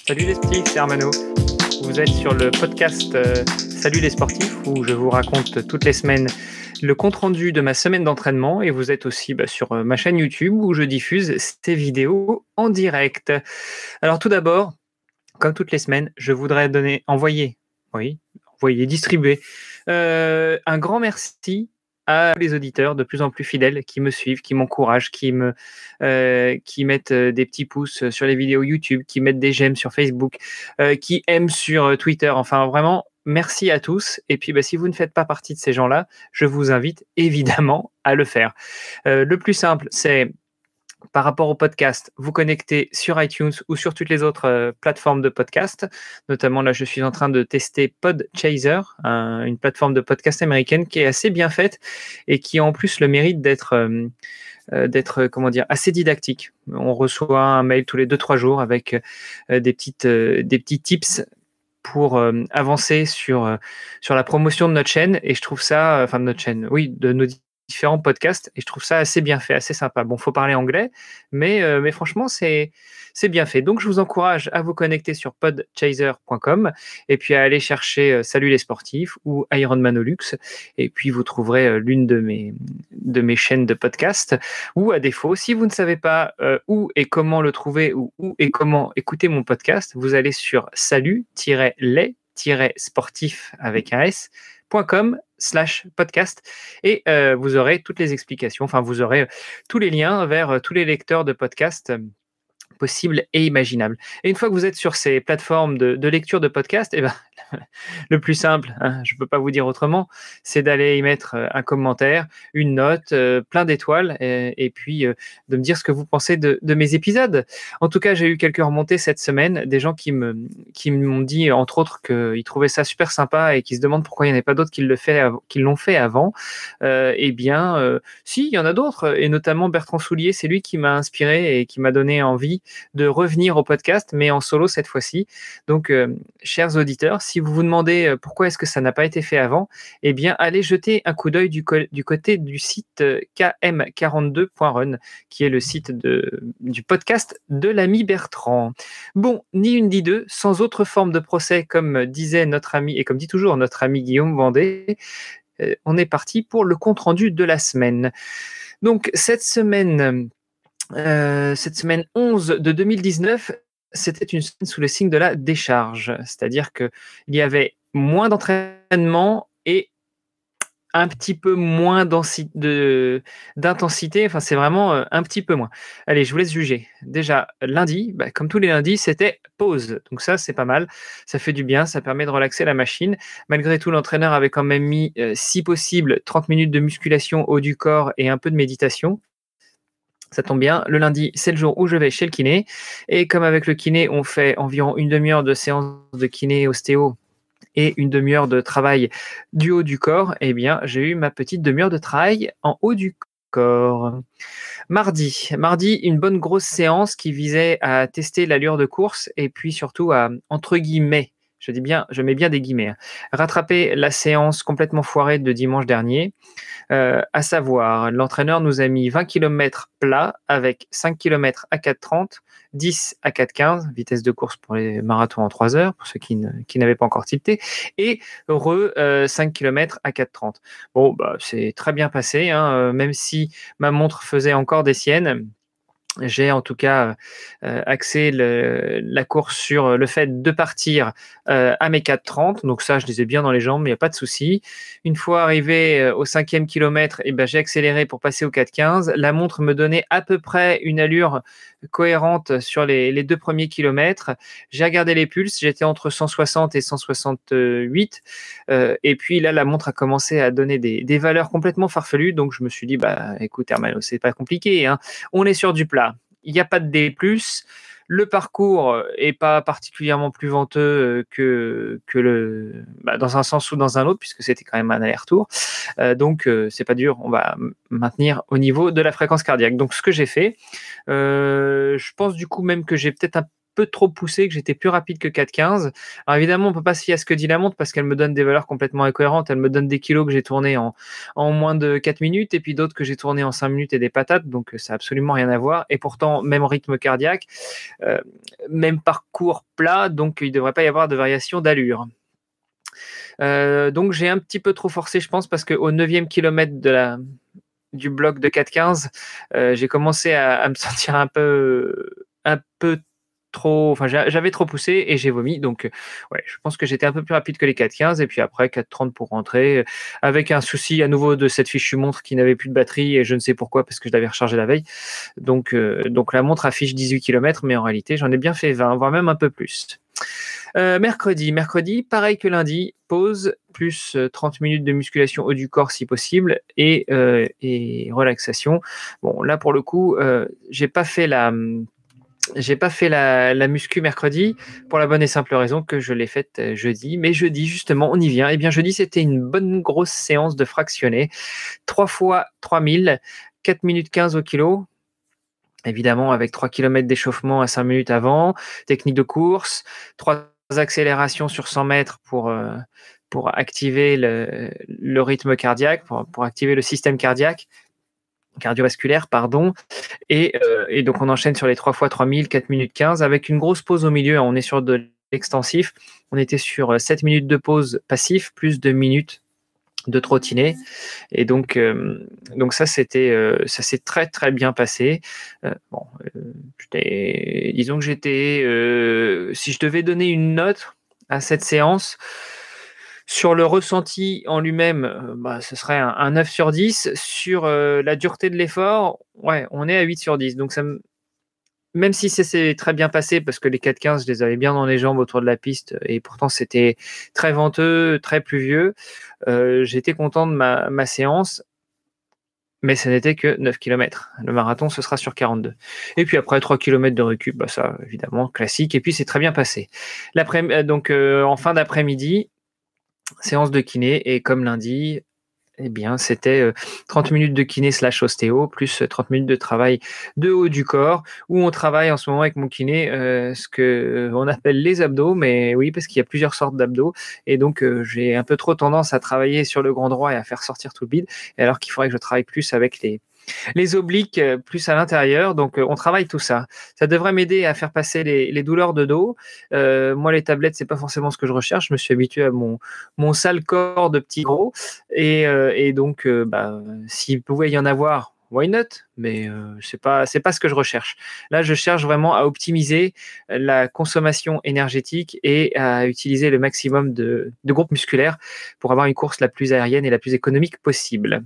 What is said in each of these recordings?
Salut les sportifs, c'est Armano. Vous êtes sur le podcast Salut les sportifs où je vous raconte toutes les semaines le compte-rendu de ma semaine d'entraînement et vous êtes aussi sur ma chaîne YouTube où je diffuse ces vidéos en direct. Alors tout d'abord, comme toutes les semaines, je voudrais distribuer un grand merci à tous les auditeurs de plus en plus fidèles qui me suivent, qui m'encouragent, qui mettent des petits pouces sur les vidéos YouTube, qui mettent des j'aime sur Facebook, qui aiment sur Twitter. Enfin, vraiment, merci à tous. Et puis, si vous ne faites pas partie de ces gens-là, je vous invite évidemment à le faire. Le plus simple, c'est par rapport au podcast, vous connectez sur iTunes ou sur toutes les autres plateformes de podcast. Notamment, là, je suis en train de tester Podchaser, une plateforme de podcast américaine qui est assez bien faite et qui a en plus le mérite d'être assez didactique. On reçoit un mail tous les 2-3 jours avec des petits tips pour avancer sur la promotion de notre chaîne. Et je trouve ça, de notre chaîne, oui, de nos différents podcasts, et je trouve ça assez bien fait, assez sympa. Bon, faut parler anglais, mais franchement, c'est bien fait. Donc, je vous encourage à vous connecter sur podchaser.com et puis à aller chercher Salut les sportifs ou Ironmanolux, et puis vous trouverez l'une de mes chaînes de podcast. Ou à défaut, si vous ne savez pas où et comment le trouver ou où et comment écouter mon podcast, vous allez sur salut-les-sportifs avec un s.com/podcast et vous aurez toutes les explications, vous aurez tous les liens vers tous les lecteurs de podcasts possibles et imaginables. Et une fois que vous êtes sur ces plateformes de lecture de podcasts, le plus simple, je ne peux pas vous dire autrement, c'est d'aller y mettre un commentaire, une note, plein d'étoiles, et puis de me dire ce que vous pensez de mes épisodes. En tout cas, j'ai eu quelques remontées cette semaine, des gens qui m'ont dit, entre autres, qu'ils trouvaient ça super sympa et qui se demandent pourquoi il n'y en a pas d'autres qui l'ont fait avant. Si, il y en a d'autres, et notamment Bertrand Soulier, c'est lui qui m'a inspiré et qui m'a donné envie de revenir au podcast, mais en solo cette fois-ci. Donc, chers auditeurs, si vous vous demandez pourquoi est-ce que ça n'a pas été fait avant, allez jeter un coup d'œil du côté du site km42.run, qui est le site du podcast de l'ami Bertrand. Bon, ni une ni deux, sans autre forme de procès, comme disait notre ami, et comme dit toujours notre ami Guillaume Vendée, on est parti pour le compte-rendu de la semaine. Donc, cette semaine 11 de 2019, c'était une semaine sous le signe de la décharge. C'est-à-dire qu'il y avait moins d'entraînement et un petit peu moins d'intensité. C'est vraiment un petit peu moins. Allez, je vous laisse juger. Déjà, lundi, comme tous les lundis, c'était pause. Donc ça, c'est pas mal. Ça fait du bien, ça permet de relaxer la machine. Malgré tout, l'entraîneur avait quand même mis, si possible, 30 minutes de musculation haut du corps et un peu de méditation. Ça tombe bien, le lundi, c'est le jour où je vais chez le kiné. Et comme avec le kiné, on fait environ une demi-heure de séance de kiné ostéo et une demi-heure de travail du haut du corps, j'ai eu ma petite demi-heure de travail en haut du corps. Mardi, une bonne grosse séance qui visait à tester l'allure de course et puis surtout à, entre guillemets, je mets bien des guillemets, rattraper la séance complètement foirée de dimanche dernier. À savoir, l'entraîneur nous a mis 20 km plats avec 5 km à 4,30, 10 à 4,15, vitesse de course pour les marathons en 3 heures, pour ceux qui n'avaient pas encore tilté, et 5 km à 4,30. Bon, c'est très bien passé, même si ma montre faisait encore des siennes. J'ai en tout cas axé la course sur le fait de partir à mes 4,30. Donc ça, je les ai bien dans les jambes, mais il n'y a pas de souci. Une fois arrivé au 5e kilomètre, j'ai accéléré pour passer au 4,15. La montre me donnait à peu près une allure cohérente sur les 2 premiers kilomètres. J'ai regardé les pulses, j'étais entre 160 et 168. Et puis là, la montre a commencé à donner des valeurs complètement farfelues. Donc je me suis dit, écoute Hermano, c'est pas compliqué, on est sur du plat. Il n'y a pas de D+. Le parcours est pas particulièrement plus venteux que dans un sens ou dans un autre, puisque c'était quand même un aller-retour. Donc, c'est pas dur. On va maintenir au niveau de la fréquence cardiaque. Donc, ce que j'ai fait, je pense du coup même que j'ai peut-être un peu trop poussé, que j'étais plus rapide que 4,15. Alors évidemment, on peut pas se fier à ce que dit la montre parce qu'elle me donne des valeurs complètement incohérentes. Elle me donne des kilos que j'ai tournés en moins de 4 minutes et puis d'autres que j'ai tournés en 5 minutes et des patates. Donc ça n'a absolument rien à voir. Et pourtant, même rythme cardiaque, euh, même parcours plat, donc il ne devrait pas y avoir de variation d'allure. Donc j'ai un petit peu trop forcé, je pense, parce qu'au 9e kilomètre du bloc de 4,15, j'ai commencé à me sentir un peu trop, enfin j'avais trop poussé et j'ai vomi. Donc ouais, je pense que j'étais un peu plus rapide que les 4,15 et puis après 4,30 pour rentrer, avec un souci à nouveau de cette fichue montre qui n'avait plus de batterie et je ne sais pourquoi parce que je l'avais rechargée la veille. Donc la montre affiche 18 kilomètres, mais en réalité j'en ai bien fait 20, voire même un peu plus. Mercredi, pareil que lundi, pause, plus 30 minutes de musculation haut du corps si possible et relaxation. Bon, là pour le coup, j'ai pas fait la muscu mercredi pour la bonne et simple raison que je l'ai faite jeudi. Mais jeudi, justement, on y vient. Eh bien, jeudi, c'était une bonne grosse séance de fractionné. 3 fois 3000, 4 minutes 15 au kilo. Évidemment, avec 3 km d'échauffement à 5 minutes avant, technique de course, 3 accélérations sur 100 mètres pour activer le rythme cardiaque, pour activer le système cardiovasculaire, pardon. Et donc, on enchaîne sur les 3 fois 3000, 4 minutes 15, avec une grosse pause au milieu. On est sur de l'extensif. On était sur 7 minutes de pause passif, plus 2 minutes de trottinet. Et donc ça s'est très très bien passé. Disons que j'étais, si je devais donner une note à cette séance, sur le ressenti en lui-même, ce serait un 9 sur 10. Sur la dureté de l'effort, ouais, on est à 8 sur 10. Donc même si ça s'est très bien passé, parce que les 4,15, je les avais bien dans les jambes autour de la piste, et pourtant c'était très venteux, très pluvieux, j'étais content de ma séance, mais ce n'était que 9 km. Le marathon, ce sera sur 42. Et puis après, 3 km de récup, ça, évidemment, classique. Et puis, c'est très bien passé. Donc, en fin d'après-midi, séance de kiné, et comme lundi, eh bien, c'était 30 minutes de kiné / ostéo, plus 30 minutes de travail de haut du corps, où on travaille en ce moment avec mon kiné ce qu'on appelle les abdos, mais oui, parce qu'il y a plusieurs sortes d'abdos, et donc j'ai un peu trop tendance à travailler sur le grand droit et à faire sortir tout le bide, alors qu'il faudrait que je travaille plus avec les obliques, plus à l'intérieur. Donc on travaille tout ça. Ça devrait m'aider à faire passer les douleurs de dos. Moi, les tablettes, c'est pas forcément ce que je recherche. Je me suis habitué à mon sale corps de petit gros. Et donc, s'il pouvait y en avoir, why not? Mais c'est pas ce que je recherche. Là, je cherche vraiment à optimiser la consommation énergétique et à utiliser le maximum de groupes musculaires pour avoir une course la plus aérienne et la plus économique possible.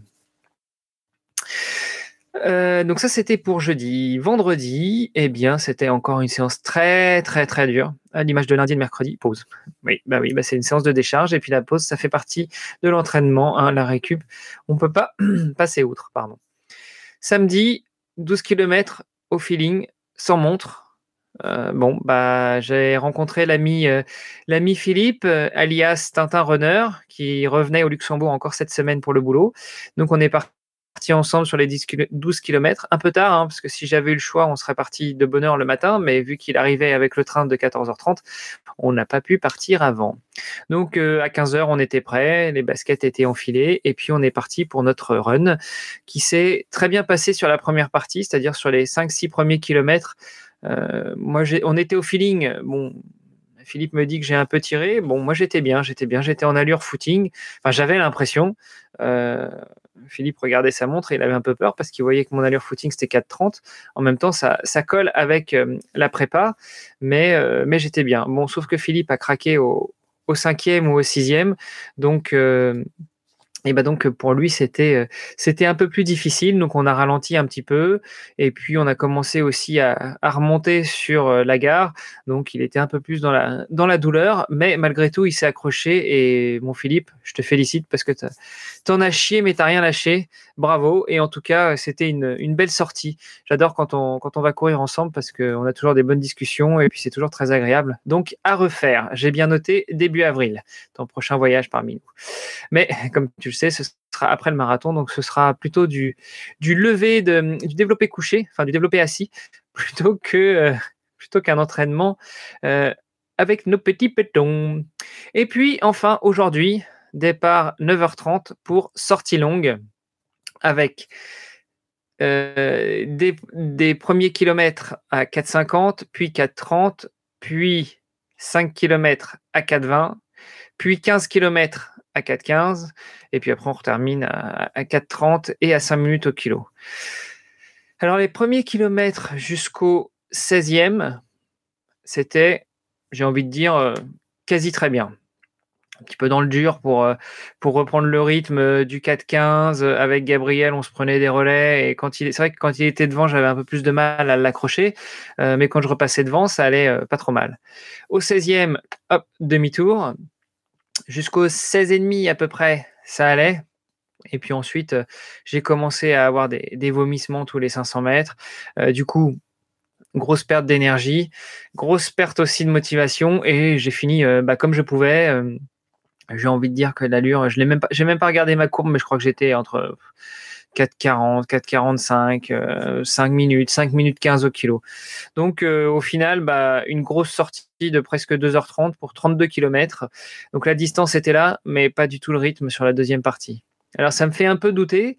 Donc ça, c'était pour jeudi. Vendredi, eh bien, c'était encore une séance très, très, très dure, à l'image de lundi et de mercredi. Pause. Oui, c'est une séance de décharge, et puis la pause, ça fait partie de l'entraînement, hein, la récup. On peut pas passer outre, pardon. Samedi, 12 km au feeling, sans montre. J'ai rencontré l'ami Philippe, alias Tintin Runner, qui revenait au Luxembourg encore cette semaine pour le boulot. Donc on est parti ensemble sur les 12 km, un peu tard, hein, parce que si j'avais eu le choix, on serait parti de bonne heure le matin, mais vu qu'il arrivait avec le train de 14h30, on n'a pas pu partir avant. Donc à 15h, on était prêts, les baskets étaient enfilées, et puis on est parti pour notre run, qui s'est très bien passé sur la première partie, c'est-à-dire sur les 5-6 premiers kilomètres. On était au feeling. Bon, Philippe me dit que j'ai un peu tiré. Bon, moi j'étais bien, j'étais en allure footing. Enfin, j'avais l'impression. Philippe regardait sa montre et il avait un peu peur parce qu'il voyait que mon allure footing c'était 4,30. En même temps, ça colle avec la prépa, mais j'étais bien. Bon, sauf que Philippe a craqué au 5e ou au 6e, donc donc pour lui c'était un peu plus difficile, donc on a ralenti un petit peu et puis on a commencé aussi à remonter sur la gare, donc il était un peu plus dans la douleur, mais malgré tout il s'est accroché. Et mon Philippe, je te félicite parce que t'en as chié mais t'as rien lâché, bravo. Et en tout cas c'était une belle sortie. J'adore quand on va courir ensemble parce qu'on a toujours des bonnes discussions et puis c'est toujours très agréable. Donc à refaire, j'ai bien noté début avril, ton prochain voyage parmi nous. Mais comme tu le sais, ce sera après le marathon, donc ce sera plutôt du développé couché, enfin du développé assis, plutôt que plutôt qu'un entraînement avec nos petits pétons. Et puis enfin aujourd'hui, départ 9h30 pour sortie longue avec des premiers kilomètres à 4,50, puis 4,30, puis 5 kilomètres à 4,20, puis 15 kilomètres à 4,15, et puis après on termine à 4,30 et à 5 minutes au kilo. Alors les premiers kilomètres jusqu'au 16e, c'était, j'ai envie de dire, quasi très bien. Un petit peu dans le dur pour reprendre le rythme du 4,15. Avec Gabriel, on se prenait des relais et c'est vrai que quand il était devant, j'avais un peu plus de mal à l'accrocher, mais quand je repassais devant, ça allait pas trop mal. Au 16e, hop, demi-tour. Jusqu'au 16,5 à peu près, ça allait. Et puis ensuite, j'ai commencé à avoir des vomissements tous les 500 mètres. Du coup, grosse perte d'énergie, grosse perte aussi de motivation et j'ai fini comme je pouvais. J'ai envie de dire que l'allure, j'ai même pas regardé ma courbe, mais je crois que j'étais entre 4,40, 4,45, 5 minutes 15 au kilo. Donc au final, une grosse sortie de presque 2h30 pour 32 km. Donc la distance était là, mais pas du tout le rythme sur la deuxième partie. Alors ça me fait un peu douter.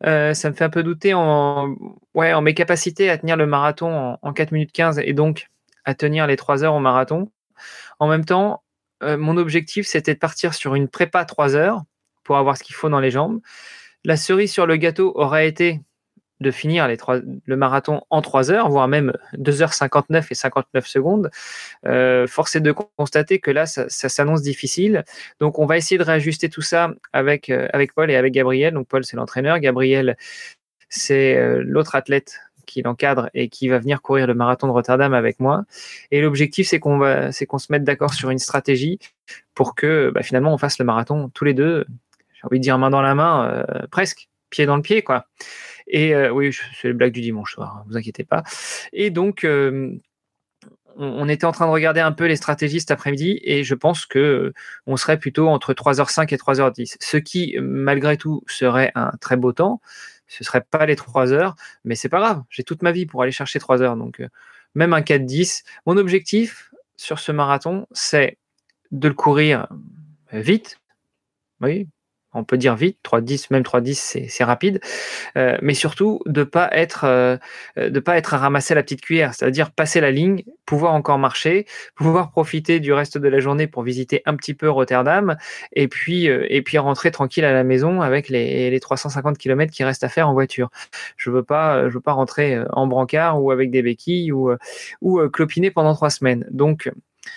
En mes capacités à tenir le marathon en 4 minutes 15 et donc à tenir les 3 heures au marathon. En même temps, mon objectif, c'était de partir sur une prépa 3 heures pour avoir ce qu'il faut dans les jambes. La cerise sur le gâteau aurait été de finir le marathon en 3 heures, voire même 2h59 et 59 secondes. Force est de constater que là, ça s'annonce difficile. Donc, on va essayer de réajuster tout ça avec Paul et avec Gabriel. Donc, Paul, c'est l'entraîneur. Gabriel, c'est l'autre athlète qui l'encadre et qui va venir courir le marathon de Rotterdam avec moi. Et l'objectif, c'est qu'on se mette d'accord sur une stratégie pour que finalement on fasse le marathon tous les deux. J'ai envie de dire main dans la main, presque pied dans le pied, quoi. Et oui, c'est les blagues du dimanche soir, ne vous inquiétez pas. Et donc, on était en train de regarder un peu les stratégies cet après-midi et je pense que on serait plutôt entre 3h05 et 3h10. Ce qui, malgré tout, serait un très beau temps. Ce ne serait pas les 3 heures, mais c'est pas grave. J'ai toute ma vie pour aller chercher 3 heures. Donc, même un 4,10. Mon objectif sur ce marathon, c'est de le courir vite. Oui, on peut dire vite. 3,10, même 3,10, c'est rapide. Mais surtout, de pas être à ramasser la petite cuillère. C'est-à-dire passer la ligne, pouvoir encore marcher, pouvoir profiter du reste de la journée pour visiter un petit peu Rotterdam et puis rentrer tranquille à la maison avec les 350 km qui restent à faire en voiture. Je veux pas rentrer en brancard ou avec des béquilles ou clopiner pendant 3 semaines. Donc,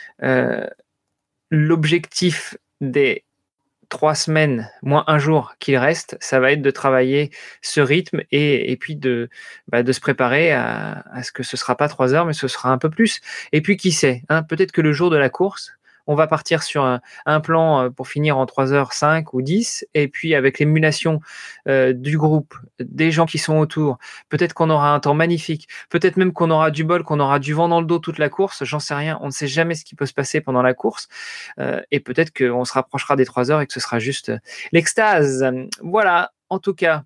l'objectif des 3 semaines moins un jour qu'il reste, ça va être de travailler ce rythme et puis de se préparer à ce que ce ne sera pas 3 heures, mais ce sera un peu plus. Et puis qui sait, hein, peut-être que le jour de la course, on va partir sur un plan pour finir en 3h05 ou 10, et puis avec l'émulation du groupe, des gens qui sont autour, peut-être qu'on aura un temps magnifique, peut-être même qu'on aura du bol, qu'on aura du vent dans le dos toute la course, j'en sais rien, on ne sait jamais ce qui peut se passer pendant la course, et peut-être qu'on se rapprochera des 3 heures et que ce sera juste l'extase. Voilà, en tout cas,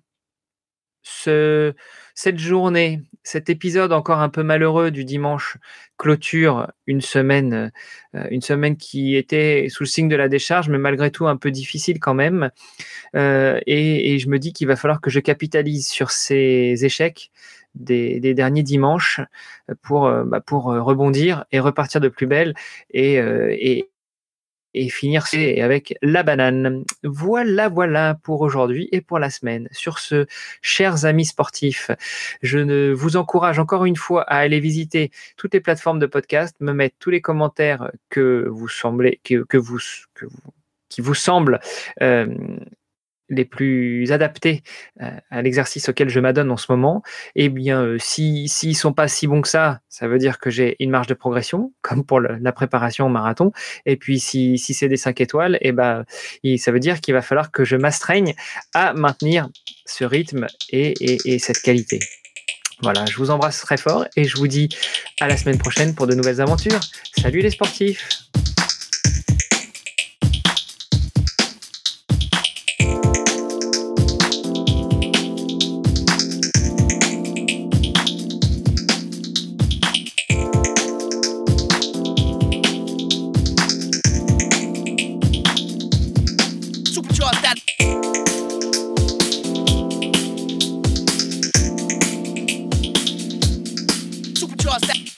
cette journée, cet épisode encore un peu malheureux du dimanche clôture une semaine qui était sous le signe de la décharge, mais malgré tout un peu difficile quand même. Et je me dis qu'il va falloir que je capitalise sur ces échecs des derniers dimanches pour rebondir et repartir de plus belle et finir avec la banane. Voilà pour aujourd'hui et pour la semaine. Sur ce, chers amis sportifs, je vous encourage encore une fois à aller visiter toutes les plateformes de podcast, me mettre tous les commentaires qui vous semblent les plus adaptés à l'exercice auquel je m'adonne en ce moment. Et bien, s'ils sont pas si bons que ça veut dire que j'ai une marge de progression, comme pour la préparation au marathon. Et puis, si c'est des 5 étoiles, ça veut dire qu'il va falloir que je m'astreigne à maintenir ce rythme et cette qualité. Voilà, je vous embrasse très fort et je vous dis à la semaine prochaine pour de nouvelles aventures. Salut les sportifs! start stacking.